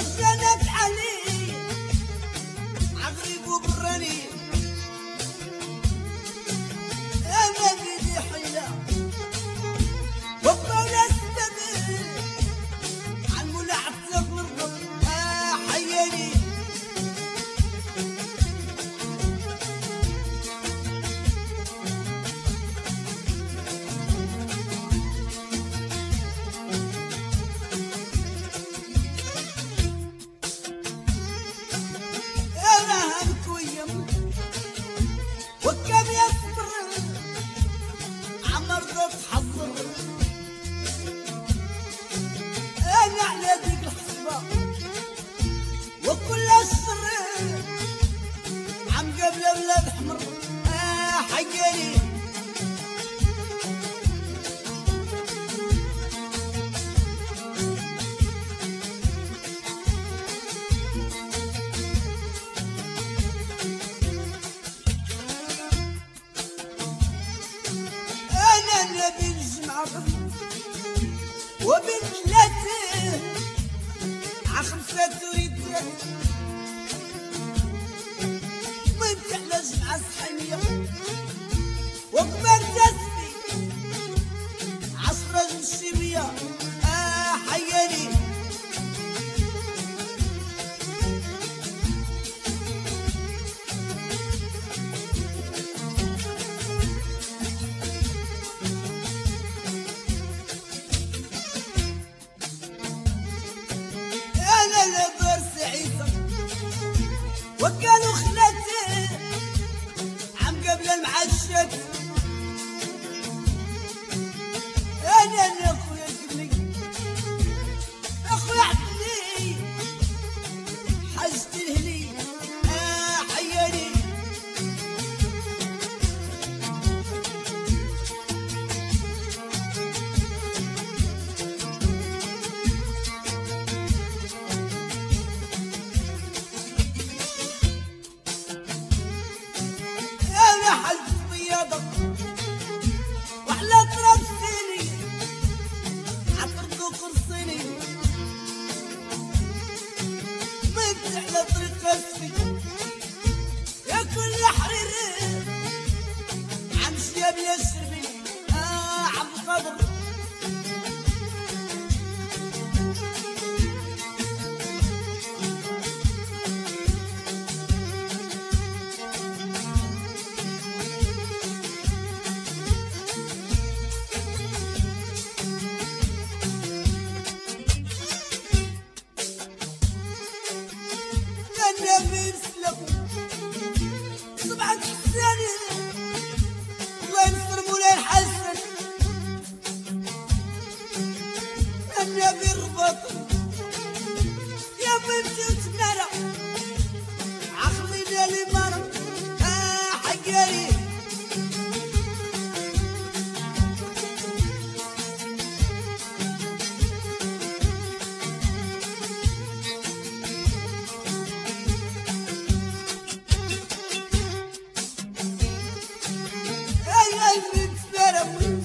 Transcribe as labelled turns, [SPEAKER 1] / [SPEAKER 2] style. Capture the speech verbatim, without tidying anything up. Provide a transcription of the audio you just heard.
[SPEAKER 1] رجالك علي عغريب وبراني انا بيدي حيله وبولا استدل عالمولى عتاب مرضى اه حياني وكان يصبر عمر ضد حظر انا على ديك الحسبه وكل الشر عم قبل اولاد حمر اه حياني بين الجمعة وبين ثلاثة عخمسة تريد وانت على جمعة صحية وكبر تسبي عشرة الشيمية اه حياني وكانوا خلاتي عم قبل المعشات انا اللي اخويا قبلي اخويا عبدي حجت الهلي اه حياني وحلا ترسيني عطردو قرصيني ضيت على طريق اسفي يا كل حريري عم شياب يشربي اه عبد القادر النبي مسلم صبعك حساني الله ينصر مولاي الحسن النبي الرباط يا بنتي وتمارة عقلي لي مرة اه حقاري المتفرم